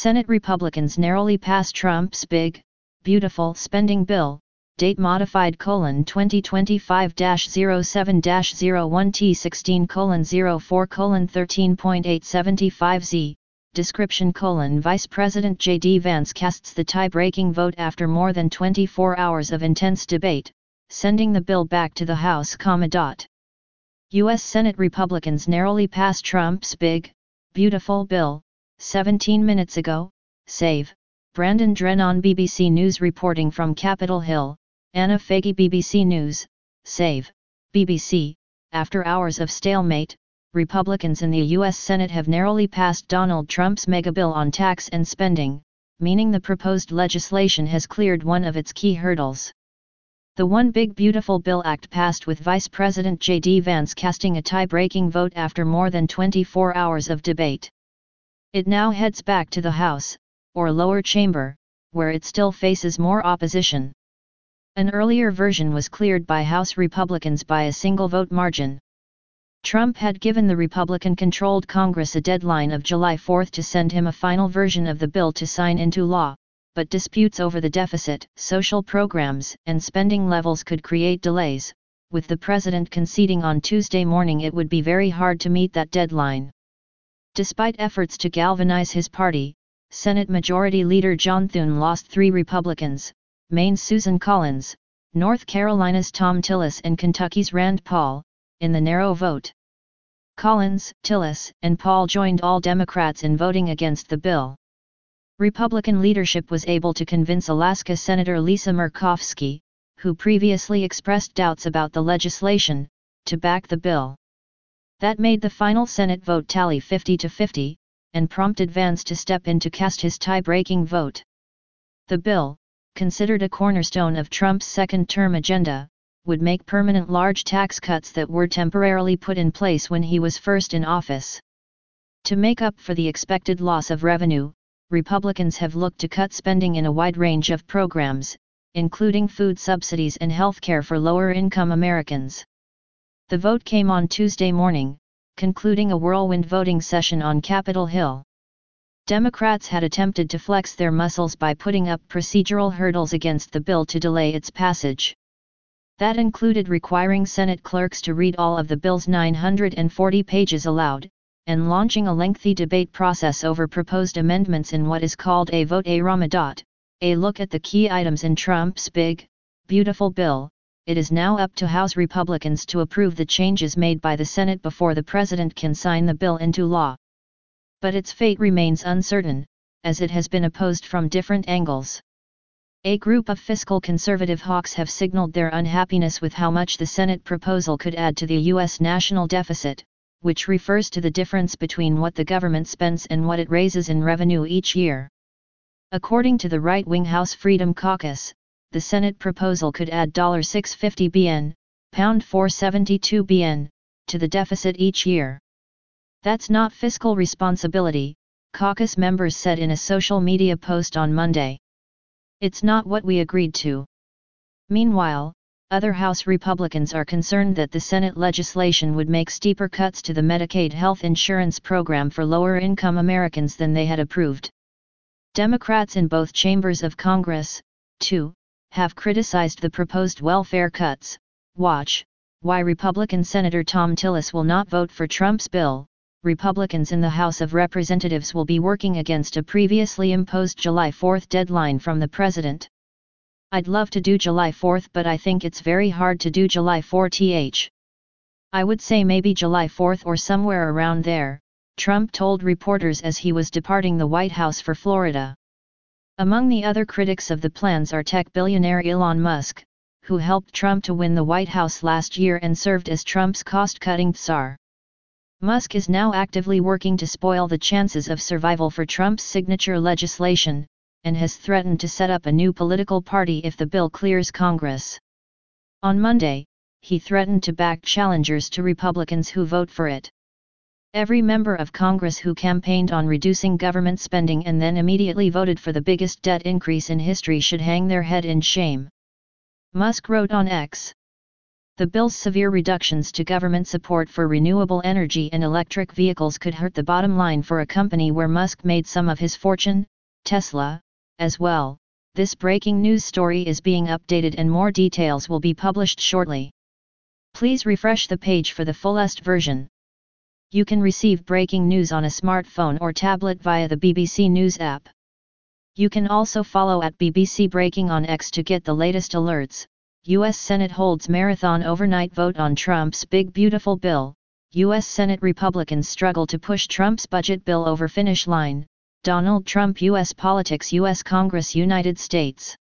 Senate Republicans narrowly pass Trump's big, beautiful spending bill, date modified: 2025-07-01T16:04:13.875Z, description: Vice President J.D. Vance casts the tie-breaking vote after more than 24 hours of intense debate, sending the bill back to the House, U.S. Senate Republicans narrowly pass Trump's big, beautiful bill, 17 minutes ago, save. Brandon Drennan, BBC News reporting from Capitol Hill. Anna Faggy, BBC News, save. BBC, after hours of stalemate, Republicans in the U.S. Senate have narrowly passed Donald Trump's mega bill on tax and spending, meaning the proposed legislation has cleared one of its key hurdles. The One Big Beautiful Bill Act passed with Vice President J.D. Vance casting a tie-breaking vote after more than 24 hours of debate. It now heads back to the House, or lower chamber, where it still faces more opposition. An earlier version was cleared by House Republicans by a single vote margin. Trump had given the Republican-controlled Congress a deadline of July 4 to send him a final version of the bill to sign into law, but disputes over the deficit, social programs, and spending levels could create delays, with the president conceding on Tuesday morning it would be very hard to meet that deadline. Despite efforts to galvanize his party, Senate Majority Leader John Thune lost 3 Republicans, Maine's Susan Collins, North Carolina's Thom Tillis and Kentucky's Rand Paul, in the narrow vote. Collins, Tillis, and Paul joined all Democrats in voting against the bill. Republican leadership was able to convince Alaska Senator Lisa Murkowski, who previously expressed doubts about the legislation, to back the bill. That made the final Senate vote tally 50-50, and prompted Vance to step in to cast his tie-breaking vote. The bill, considered a cornerstone of Trump's second-term agenda, would make permanent large tax cuts that were temporarily put in place when he was first in office. To make up for the expected loss of revenue, Republicans have looked to cut spending in a wide range of programs, including food subsidies and health care for lower-income Americans. The vote came on Tuesday morning, concluding a whirlwind voting session on Capitol Hill. Democrats had attempted to flex their muscles by putting up procedural hurdles against the bill to delay its passage. That included requiring Senate clerks to read all of the bill's 940 pages aloud, and launching a lengthy debate process over proposed amendments in what is called a vote a Ramadan, a look at the key items in Trump's big, beautiful bill. It is now up to House Republicans to approve the changes made by the Senate before the president can sign the bill into law. But its fate remains uncertain, as it has been opposed from different angles. A group of fiscal conservative hawks have signaled their unhappiness with how much the Senate proposal could add to the U.S. national deficit, which refers to the difference between what the government spends and what it raises in revenue each year. According to the right-wing House Freedom Caucus, the Senate proposal could add $650 bn, £472 bn, to the deficit each year. That's not fiscal responsibility, caucus members said in a social media post on Monday. It's not what we agreed to. Meanwhile, other House Republicans are concerned that the Senate legislation would make steeper cuts to the Medicaid health insurance program for lower-income Americans than they had approved. Democrats in both chambers of Congress, too, have criticized the proposed welfare cuts. Watch, why Republican Senator Thom Tillis will not vote for Trump's bill. Republicans in the House of Representatives will be working against a previously imposed July 4 deadline from the president. I'd love to do July 4, but I think it's very hard to do July 4. I would say maybe July 4 or somewhere around there, Trump told reporters as he was departing the White House for Florida. Among the other critics of the plans are tech billionaire Elon Musk, who helped Trump to win the White House last year and served as Trump's cost-cutting czar. Musk is now actively working to spoil the chances of survival for Trump's signature legislation, and has threatened to set up a new political party if the bill clears Congress. On Monday, he threatened to back challengers to Republicans who vote for it. Every member of Congress who campaigned on reducing government spending and then immediately voted for the biggest debt increase in history should hang their head in shame. Musk wrote on X. The bill's severe reductions to government support for renewable energy and electric vehicles could hurt the bottom line for a company where Musk made some of his fortune, Tesla, as well. This breaking news story is being updated and more details will be published shortly. Please refresh the page for the fullest version. You can receive breaking news on a smartphone or tablet via the BBC News app. You can also follow at BBC Breaking on X to get the latest alerts. U.S. Senate holds marathon overnight vote on Trump's Big Beautiful Bill. U.S. Senate Republicans struggle to push Trump's budget bill over finish line. Donald Trump U.S. politics U.S. Congress United States